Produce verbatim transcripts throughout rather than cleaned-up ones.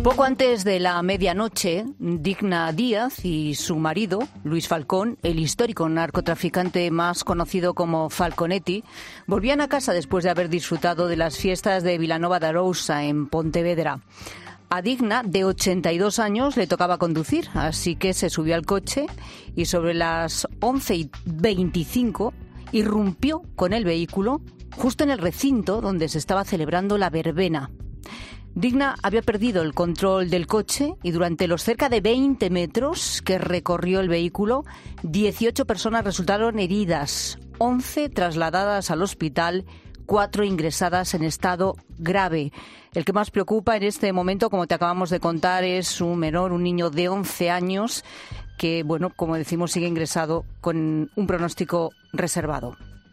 Poco antes de la medianoche, Digna Díaz y su marido, Luis Falcón, el histórico narcotraficante más conocido como Falconetti, volvían a casa después de haber disfrutado de las fiestas de Vilanova de Arousa en Pontevedra. A Digna, de ochenta y dos años, le tocaba conducir, así que se subió al coche y sobre las once y veinticinco irrumpió con el vehículo justo en el recinto donde se estaba celebrando la verbena. Digna había perdido el control del coche y durante los cerca de veinte metros que recorrió el vehículo, dieciocho personas resultaron heridas, once trasladadas al hospital, cuatro ingresadas en estado grave. El que más preocupa en este momento, como te acabamos de contar, es un menor, un niño de once años, que, bueno, como decimos, sigue ingresado con un pronóstico reservado.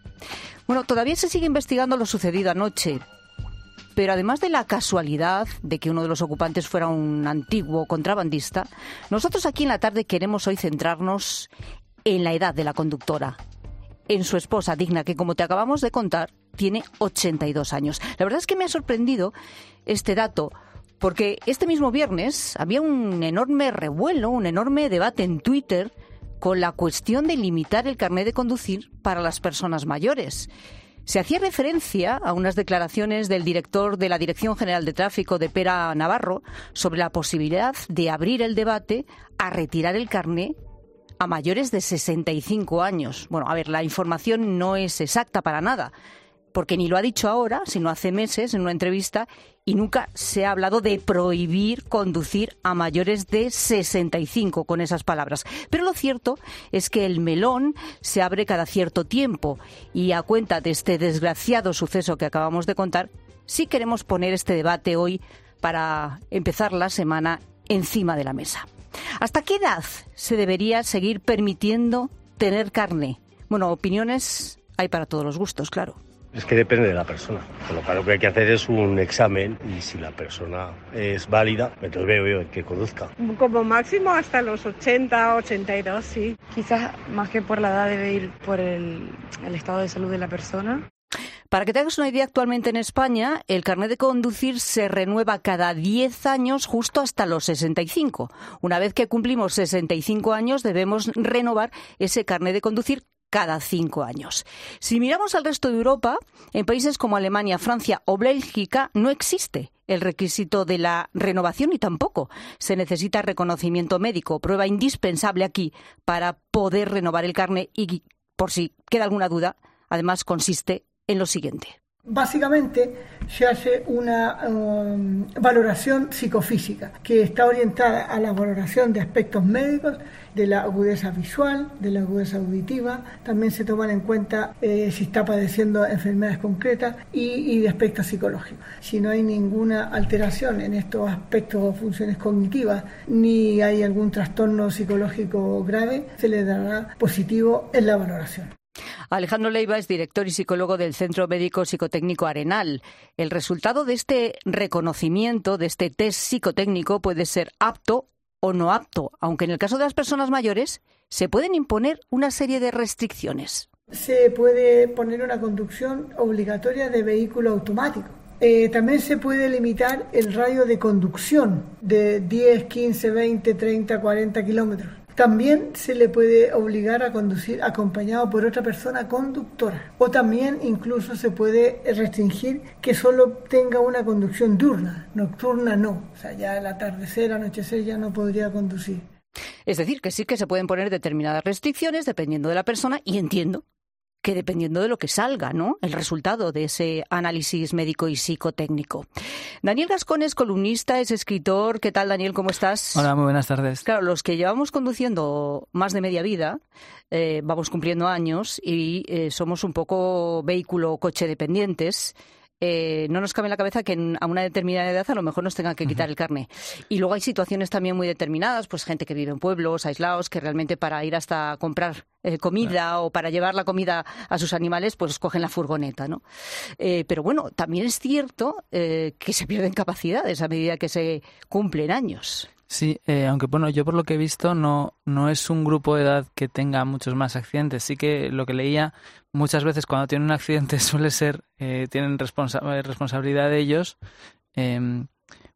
Bueno, todavía se sigue investigando lo sucedido anoche. Pero además de la casualidad de que uno de los ocupantes fuera un antiguo contrabandista, nosotros aquí en la tarde queremos hoy centrarnos en la edad de la conductora, en su esposa Digna, que como te acabamos de contar, tiene ochenta y dos años. La verdad es que me ha sorprendido este dato, porque este mismo viernes había un enorme revuelo, un enorme debate en Twitter con la cuestión de limitar el carné de conducir para las personas mayores. Se hacía referencia a unas declaraciones del director de la Dirección General de Tráfico de Pera Navarro sobre la posibilidad de abrir el debate a retirar el carné a mayores de sesenta y cinco años. Bueno, a ver, la información no es exacta para nada, porque ni lo ha dicho ahora, sino hace meses en una entrevista, y nunca se ha hablado de prohibir conducir a mayores de sesenta y cinco con esas palabras. Pero lo cierto es que el melón se abre cada cierto tiempo y a cuenta de este desgraciado suceso que acabamos de contar, sí queremos poner este debate hoy para empezar la semana encima de la mesa. ¿Hasta qué edad se debería seguir permitiendo tener carné? Bueno, opiniones hay para todos los gustos, claro. Es que depende de la persona. Con lo cual lo que hay que hacer es un examen y si la persona es válida, entonces veo yo que conduzca. Como máximo hasta los ochenta, ochenta y dos, sí. Quizás más que por la edad debe ir por el, el estado de salud de la persona. Para que te hagas una idea, actualmente en España el carnet de conducir se renueva cada diez años justo hasta los sesenta y cinco. Una vez que cumplimos sesenta y cinco años debemos renovar ese carnet de conducir cada cinco años. Si miramos al resto de Europa, en países como Alemania, Francia o Bélgica no existe el requisito de la renovación y tampoco se necesita reconocimiento médico, prueba indispensable aquí para poder renovar el carné y, por si queda alguna duda, además consiste en lo siguiente. Básicamente se hace una um, valoración psicofísica que está orientada a la valoración de aspectos médicos, de la agudeza visual, de la agudeza auditiva. También se toman en cuenta eh, si está padeciendo enfermedades concretas y, y de aspectos psicológicos. Si no hay ninguna alteración en estos aspectos o funciones cognitivas, ni hay algún trastorno psicológico grave, se le dará positivo en la valoración. Alejandro Leiva es director y psicólogo del Centro Médico Psicotécnico Arenal. El resultado de este reconocimiento, de este test psicotécnico, puede ser apto o no apto, aunque en el caso de las personas mayores se pueden imponer una serie de restricciones. Se puede poner una conducción obligatoria de vehículo automático. Eh, también se puede limitar el radio de conducción de diez, quince, veinte, treinta, cuarenta kilómetros. También se le puede obligar a conducir acompañado por otra persona conductora. O también incluso se puede restringir que solo tenga una conducción diurna, nocturna no. O sea, ya al atardecer, anochecer ya no podría conducir. Es decir, que sí que se pueden poner determinadas restricciones dependiendo de la persona y entiendo que dependiendo de lo que salga, ¿no?, el resultado de ese análisis médico y psicotécnico. Daniel Gascón es columnista, es escritor. ¿Qué tal, Daniel? ¿Cómo estás? Hola, muy buenas tardes. Claro, los que llevamos conduciendo más de media vida, eh, vamos cumpliendo años y eh, somos un poco vehículo coche dependientes. Eh, no nos cabe en la cabeza que a una determinada edad a lo mejor nos tengan que quitar el carné. Y luego hay situaciones también muy determinadas, pues gente que vive en pueblos, aislados, que realmente para ir hasta comprar eh, comida claro. o para llevar la comida a sus animales, pues cogen la furgoneta, ¿no? Eh, pero bueno, también es cierto eh, que se pierden capacidades a medida que se cumplen años. Sí, eh, aunque bueno, yo por lo que he visto no, no es un grupo de edad que tenga muchos más accidentes. Sí que lo que leía, muchas veces cuando tienen un accidente suele ser, eh, tienen responsa- responsabilidad de ellos, eh,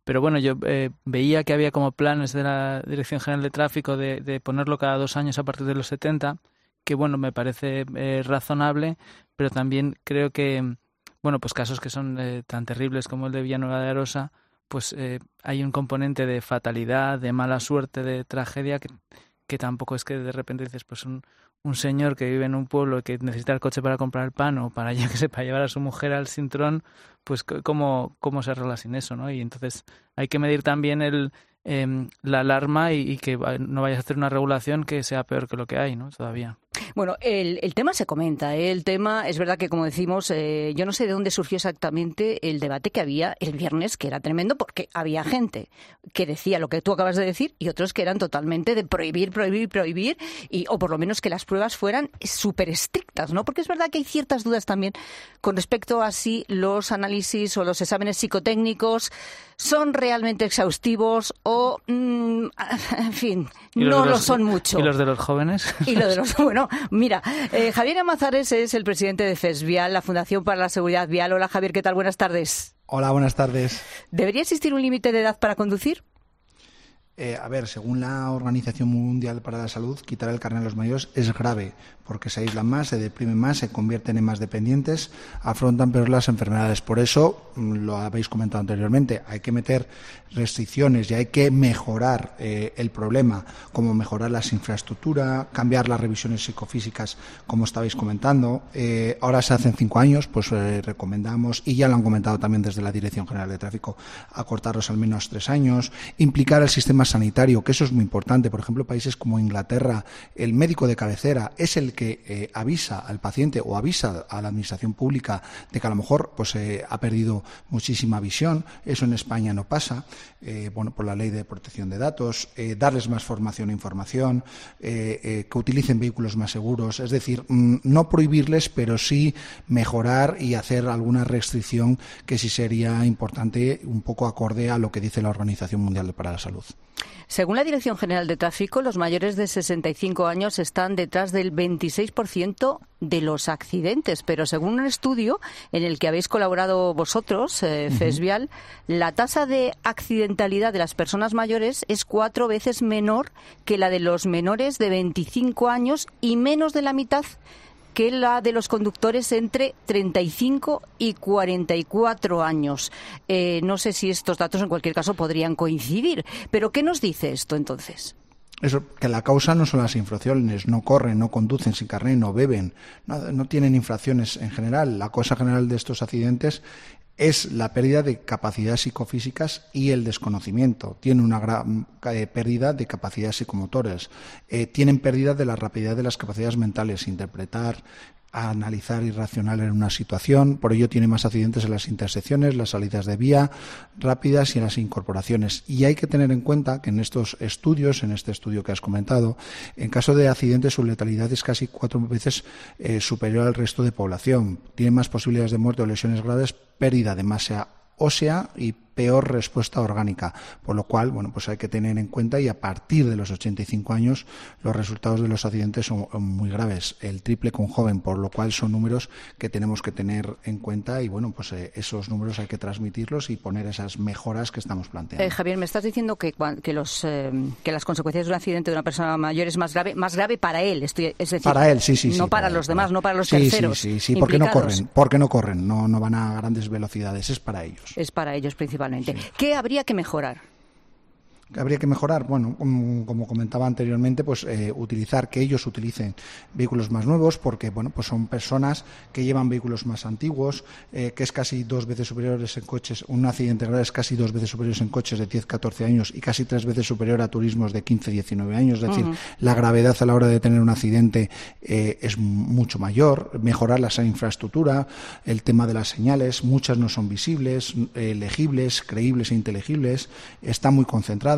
Pero bueno, yo eh, veía que había como planes de la Dirección General de Tráfico de, de ponerlo cada dos años a partir de los setenta, que bueno, me parece eh, razonable, pero también creo que, bueno, pues casos que son eh, tan terribles como el de Villanueva de Arosa, pues eh, hay un componente de fatalidad, de mala suerte, de tragedia, que, que tampoco es que de repente dices, pues un, un señor que vive en un pueblo y que necesita el coche para comprar el pan o para, yo que sé, para llevar a su mujer al Sintrón, pues cómo, cómo se arregla sin eso, ¿no? Y entonces hay que medir también el eh, la alarma y, y que no vayas a hacer una regulación que sea peor que lo que hay, ¿no? Todavía. Bueno, el, el tema se comenta, ¿eh? El tema, es verdad que como decimos, eh, yo no sé de dónde surgió exactamente el debate que había el viernes, que era tremendo, porque había gente que decía lo que tú acabas de decir y otros que eran totalmente de prohibir, prohibir, prohibir, y, o por lo menos que las pruebas fueran súper estrictas, ¿no? Porque es verdad que hay ciertas dudas también con respecto a si los análisis o los exámenes psicotécnicos son realmente exhaustivos o, mm, en fin, no lo son mucho. ¿Y los de los jóvenes? Y lo de los, bueno, mira, eh, Javier Amazares es el presidente de FESVIAL, la Fundación para la Seguridad Vial. Hola, Javier, ¿qué tal? Buenas tardes. Hola, buenas tardes. ¿Debería existir un límite de edad para conducir? Eh, a ver, según la Organización Mundial para la Salud, quitar el carnet a los mayores es grave, porque se aíslan más, se deprimen más, se convierten en más dependientes, afrontan peor las enfermedades. Por eso, lo habéis comentado anteriormente, hay que meter restricciones y hay que mejorar eh, el problema, como mejorar las infraestructuras, cambiar las revisiones psicofísicas, como estabais comentando. Eh, ahora se hacen cinco años, pues eh, recomendamos, y ya lo han comentado también desde la Dirección General de Tráfico, acortarlos al menos tres años, implicar el sistema sanitario, que eso es muy importante. Por ejemplo, países como Inglaterra, el médico de cabecera es el que eh, avisa al paciente o avisa a la administración pública de que a lo mejor pues eh, ha perdido muchísima visión. Eso en España no pasa, eh, bueno, por la ley de protección de datos, eh, darles más formación e información, eh, eh, que utilicen vehículos más seguros, es decir, mmm, no prohibirles, pero sí mejorar y hacer alguna restricción que sí sería importante, un poco acorde a lo que dice la Organización Mundial para la Salud. Según la Dirección General de Tráfico, los mayores de sesenta y cinco años están detrás del veintiséis por ciento de los accidentes, pero según un estudio en el que habéis colaborado vosotros, eh, uh-huh. FESVIAL, la tasa de accidentalidad de las personas mayores es cuatro veces menor que la de los menores de veinticinco años y menos de la mitad que la de los conductores entre treinta y cinco y cuarenta y cuatro años. Eh, no sé si estos datos en cualquier caso podrían coincidir, pero ¿qué nos dice esto entonces? Eso, que la causa no son las infracciones, no corren, no conducen sin carnet, no beben, no, no tienen infracciones en general. La causa general de estos accidentes es la pérdida de capacidades psicofísicas y el desconocimiento. Tienen una gran eh, pérdida de capacidades psicomotores. Eh, tienen pérdida de la rapidez de las capacidades mentales, interpretar, analizar y racional en una situación. Por ello tiene más accidentes en las intersecciones, las salidas de vía rápidas y en las incorporaciones. Y hay que tener en cuenta que en estos estudios, en este estudio que has comentado, en caso de accidentes su letalidad es casi cuatro veces eh, superior al resto de población. Tiene más posibilidades de muerte o lesiones graves, pérdida de masa ósea y peor respuesta orgánica, por lo cual, bueno, pues hay que tener en cuenta, y a partir de los ochenta y cinco años los resultados de los accidentes son muy graves, el triple con joven, por lo cual son números que tenemos que tener en cuenta y, bueno, pues eh, esos números hay que transmitirlos y poner esas mejoras que estamos planteando. Eh, Javier, me estás diciendo que, que, los, eh, que las consecuencias de un accidente de una persona mayor es más grave, más grave para él, estoy, es decir, para él, sí, sí, no sí, para, para los él, demás, para no para los sí, terceros. Sí, sí, sí, porque no corren, porque no corren, no, no van a grandes velocidades, es para ellos. Es para ellos principalmente. Sí. ¿Qué habría que mejorar? Habría que mejorar, bueno, como, como comentaba anteriormente, pues eh, utilizar, que ellos utilicen vehículos más nuevos, porque bueno, pues son personas que llevan vehículos más antiguos, eh, que es casi dos veces superiores en coches, un accidente grave es casi dos veces superiores en coches de diez, catorce años y casi tres veces superior a turismos de quince, diecinueve años, es decir, uh-huh. la gravedad a la hora de tener un accidente eh, es mucho mayor. Mejorar la infraestructura, el tema de las señales, muchas no son visibles, eh, legibles, creíbles e inteligibles, están muy concentradas.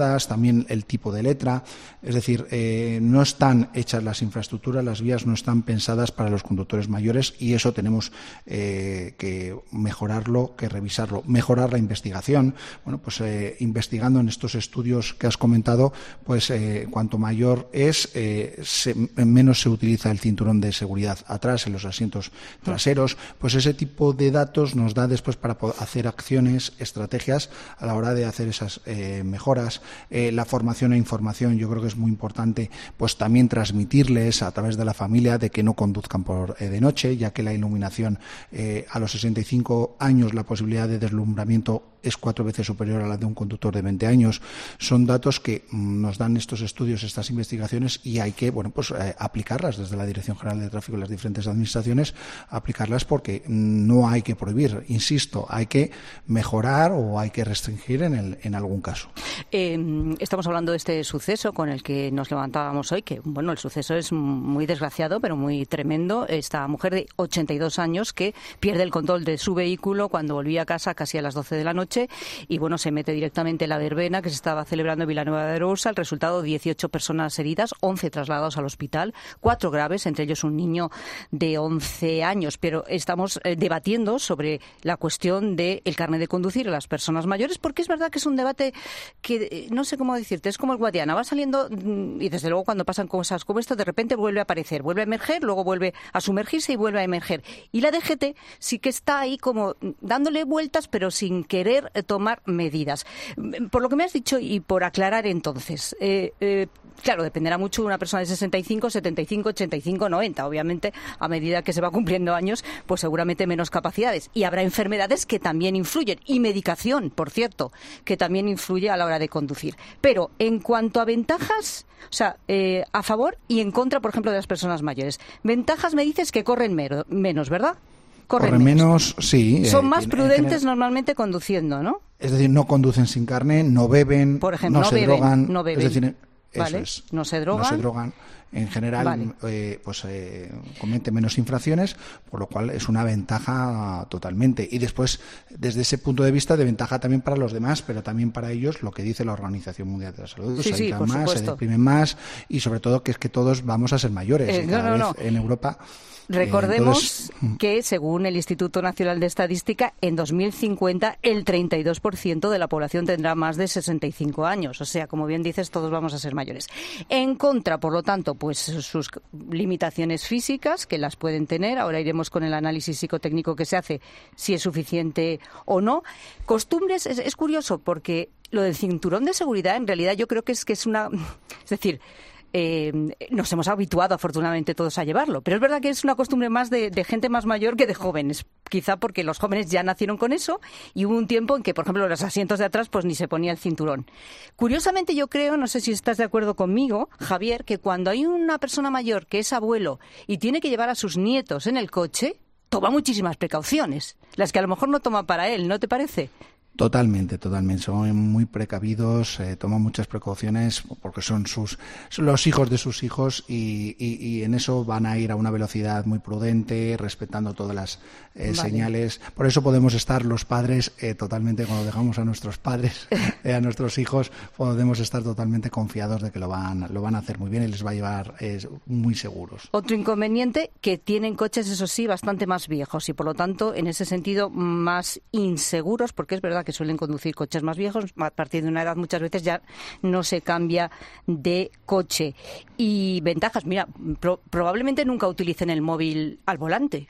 adecuadas, también el tipo de letra, es decir, eh, no están hechas las infraestructuras, las vías no están pensadas para los conductores mayores y eso tenemos eh, que mejorarlo, que revisarlo, mejorar la investigación. Bueno, pues eh, investigando en estos estudios que has comentado, pues eh, cuanto mayor es, eh, se, menos se utiliza el cinturón de seguridad atrás en los asientos traseros, pues ese tipo de datos nos da después para hacer acciones, estrategias a la hora de hacer esas eh, mejoras. Eh, la formación e información yo creo que es muy importante, pues también transmitirles a través de la familia de que no conduzcan por eh, de noche, ya que la iluminación eh, a los sesenta y cinco años la posibilidad de deslumbramiento es cuatro veces superior a la de un conductor de veinte años. Son datos que mm, nos dan estos estudios, estas investigaciones y hay que, bueno, pues eh, aplicarlas desde la Dirección General de Tráfico y las diferentes administraciones, aplicarlas porque mm, no hay que prohibir, insisto, hay que mejorar o hay que restringir en, el, en algún caso. Eh, estamos hablando de este suceso con el que nos levantábamos hoy, que bueno, el suceso es muy desgraciado, pero muy tremendo. Esta mujer de ochenta y dos años que pierde el control de su vehículo cuando volvía a casa casi a las doce de la noche y bueno, se mete directamente en la verbena que se estaba celebrando en Villanueva de Arousa. El resultado, dieciocho personas heridas, once trasladados al hospital, cuatro graves, entre ellos un niño de once años. Pero estamos eh, debatiendo sobre la cuestión del carnet de conducir a las personas mayores, porque es verdad que es un debate que, eh, no sé cómo decirte, es como el Guadiana, va saliendo y desde luego cuando pasan cosas como esto, de repente vuelve a aparecer, vuelve a emerger, luego vuelve a sumergirse y vuelve a emerger. Y la D G T sí que está ahí como dándole vueltas, pero sin querer tomar medidas. Por lo que me has dicho y por aclarar entonces, eh, eh, claro, dependerá mucho de una persona de sesenta y cinco, setenta y cinco, ochenta y cinco, noventa. Obviamente, a medida que se va cumpliendo años, pues seguramente menos capacidades. Y habrá enfermedades que también influyen. Y medicación, por cierto, que también influye a la hora de conducir. Pero en cuanto a ventajas, o sea, eh, a favor y en contra, por ejemplo, de las personas mayores. Ventajas me dices que corren mero, menos, ¿verdad? Corren, Corren menos, menos, sí. Son eh, más prudentes general, normalmente conduciendo, ¿no? Es decir, no conducen sin carné, no beben, por ejemplo, no, no se beben, drogan. No beben. Es decir, eso vale. es. No se drogan. No se drogan. En general, vale. eh, pues eh, cometen menos infracciones, por lo cual es una ventaja totalmente. Y después, desde ese punto de vista, de ventaja también para los demás, pero también para ellos, lo que dice la Organización Mundial de la Salud, sí, se sí, aíslan más, supuesto. se deprimen más y sobre todo que es que todos vamos a ser mayores. Eh, y cada no, no, vez no. en Europa... Recordemos eh, entonces... que, según el Instituto Nacional de Estadística, en dos mil cincuenta el treinta y dos por ciento de la población tendrá más de sesenta y cinco años. O sea, como bien dices, todos vamos a ser mayores. En contra, por lo tanto, pues sus limitaciones físicas, que las pueden tener. Ahora iremos con el análisis psicotécnico que se hace, si es suficiente o no. Costumbres, es, es curioso, porque lo del cinturón de seguridad, en realidad, yo creo que es que es una... Es decir... Eh, nos hemos habituado afortunadamente todos a llevarlo, pero es verdad que es una costumbre más de, de gente más mayor que de jóvenes, quizá porque los jóvenes ya nacieron con eso y hubo un tiempo en que, por ejemplo, los asientos de atrás pues ni se ponía el cinturón. Curiosamente yo creo, no sé si estás de acuerdo conmigo, Javier, que cuando hay una persona mayor que es abuelo y tiene que llevar a sus nietos en el coche, toma muchísimas precauciones, las que a lo mejor no toma para él, ¿no te parece? Totalmente, totalmente. Son muy precavidos, eh, toman muchas precauciones porque son sus son los hijos de sus hijos y, y, y en eso van a ir a una velocidad muy prudente, respetando todas las eh, vale. señales. Por eso podemos estar los padres eh, totalmente, cuando dejamos a nuestros padres, eh, a nuestros hijos, podemos estar totalmente confiados de que lo van, lo van a hacer muy bien y les va a llevar eh, muy seguros. Otro inconveniente, que tienen coches, eso sí, bastante más viejos y por lo tanto, en ese sentido, más inseguros, porque es verdad que suelen conducir coches más viejos, a partir de una edad muchas veces ya no se cambia de coche. Y ventajas, mira, pro- probablemente nunca utilicen el móvil al volante.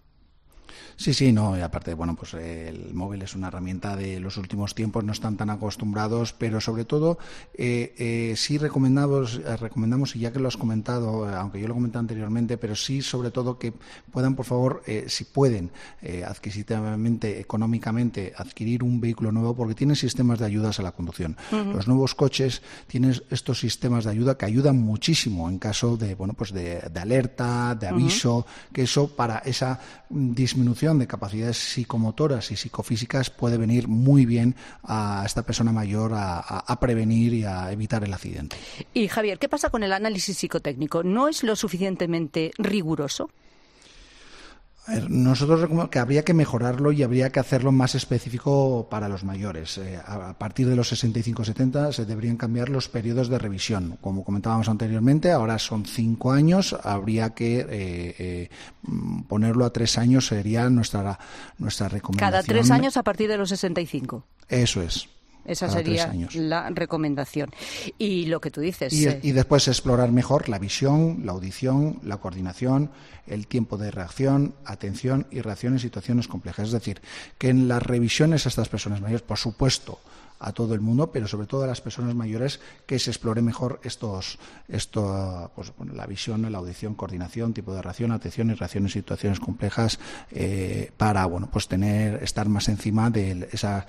Sí, sí, no, y aparte, bueno, pues eh, el móvil es una herramienta de los últimos tiempos, no están tan acostumbrados, pero sobre todo eh, eh, sí recomendamos, eh, recomendamos, y ya que lo has comentado, eh, aunque yo lo comenté anteriormente, pero sí sobre todo que puedan, por favor, eh, si pueden, eh, adquisitivamente, económicamente, adquirir un vehículo nuevo, porque tienen sistemas de ayudas a la conducción. Uh-huh. Los nuevos coches tienen estos sistemas de ayuda que ayudan muchísimo en caso de, bueno, pues de, de alerta, de aviso, uh-huh. que eso para esa disminución de capacidades psicomotoras y psicofísicas puede venir muy bien a esta persona mayor a, a, a prevenir y a evitar el accidente. Y Javier, ¿qué pasa con el análisis psicotécnico? ¿No es lo suficientemente riguroso? A ver, nosotros recomendamos que habría que mejorarlo y habría que hacerlo más específico para los mayores. Eh, a partir de los sesenta y cinco setenta se deberían cambiar los periodos de revisión. Como comentábamos anteriormente, ahora son cinco años, habría que eh, eh, ponerlo a tres años, sería nuestra, nuestra recomendación. Cada tres años a partir de los sesenta y cinco. Eso es. Esa sería la recomendación. Y lo que tú dices. Y, eh... y después explorar mejor la visión, la audición, la coordinación, el tiempo de reacción, atención y reacción en situaciones complejas. Es decir, que en las revisiones a estas personas mayores, por supuesto, a todo el mundo, pero sobre todo a las personas mayores, que se explore mejor estos, esto, pues, bueno, la visión, la audición, coordinación, tipo de reacción, atención y reacción en situaciones complejas, eh, para bueno, pues tener, estar más encima de esa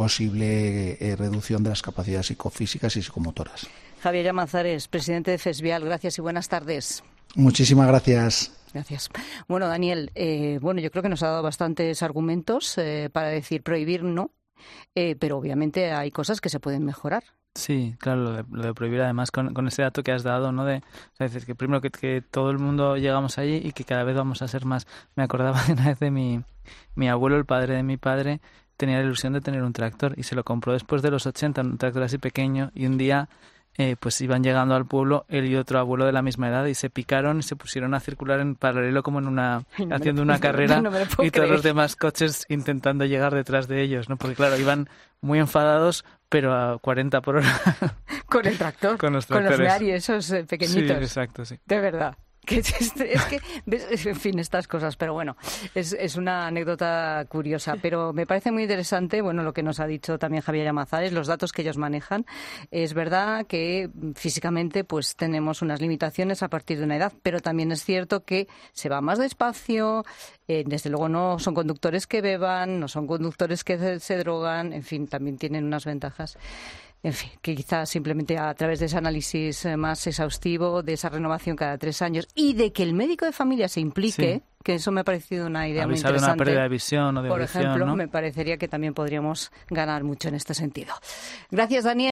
posible eh, reducción de las capacidades psicofísicas y psicomotoras. Javier Llamazares, presidente de FESVIAL, gracias y buenas tardes. Muchísimas gracias. Gracias. Bueno, Daniel, eh, bueno, yo creo que nos ha dado bastantes argumentos eh, para decir prohibir no. Eh, pero obviamente hay cosas que se pueden mejorar. Sí, claro, lo de, lo de prohibir además con, con ese dato que has dado, ¿no? De, o sea, decir, que primero que, que todo el mundo llegamos allí y que cada vez vamos a ser más. Me acordaba de una vez de mi, mi abuelo, el padre de mi padre, tenía la ilusión de tener un tractor y se lo compró después de los ochenta, un tractor así pequeño, y un día eh, pues iban llegando al pueblo él y otro abuelo de la misma edad y se picaron y se pusieron a circular en paralelo como en una Ay, no haciendo una carrera no y todos creer. Los demás coches intentando llegar detrás de ellos, ¿no? Porque claro, iban muy enfadados, pero a cuarenta por hora. Con el tractor, con los tractores. Con los Meari, esos eh, pequeñitos. Sí, exacto, sí. De verdad. Que es, es que, en fin, estas cosas, pero bueno, es, es una anécdota curiosa, pero me parece muy interesante, bueno, lo que nos ha dicho también Javier Llamazares, los datos que ellos manejan. Es verdad que físicamente pues tenemos unas limitaciones a partir de una edad, pero también es cierto que se va más despacio, eh, desde luego no son conductores que beban, no son conductores que se, se drogan, en fin, también tienen unas ventajas. En fin, que quizás simplemente a través de ese análisis más exhaustivo, de esa renovación cada tres años y de que el médico de familia se implique, sí. Que eso me ha parecido una idea muy interesante. Una pérdida de visión o de Por audición, ejemplo, ¿no? Me parecería que también podríamos ganar mucho en este sentido. Gracias, Daniel.